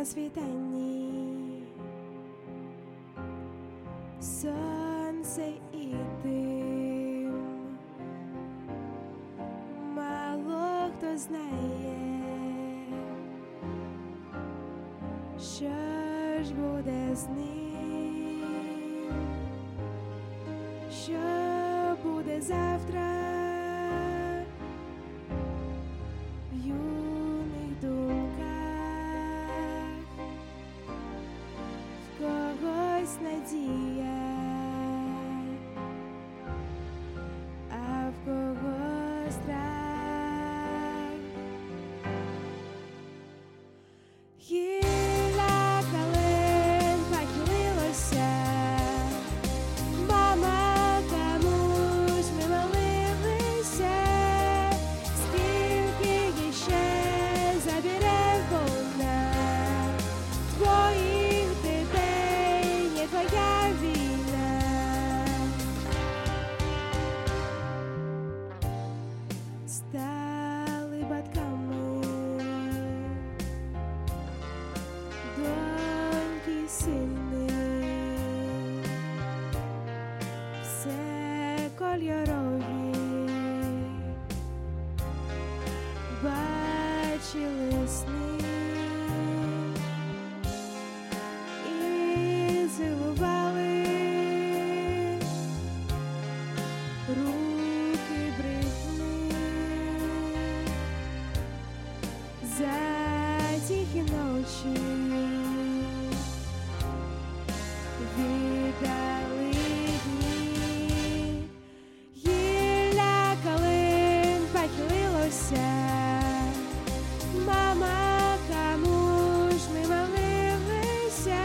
світанні, сонце і дим, мало хто знає, що ж буде з ним, що буде завтра. В юних думках в когось надія, а в когось страх. Гілля калин похилилося, мама, кому ж ми молилися, скільки ще забере вона твоїх дітей, не твоя війна. Стали батьками доньки, сини, все кольорові, бачили сни і цілували руки брехні за тихі ночі, віддали дні. Гілля калин похилилося, мама, кому ж ми молилися,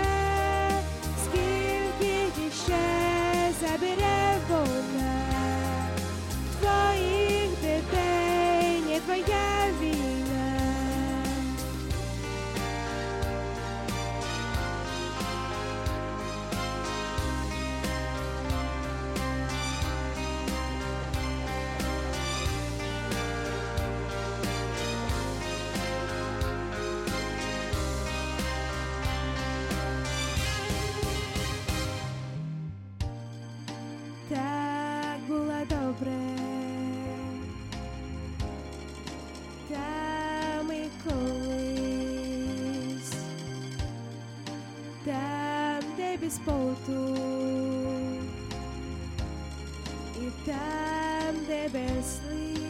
скільки ще забере вона твоїх дітей, не твоя війна. Так було добре, там і колись, там, де без поту, і там, де без сліз.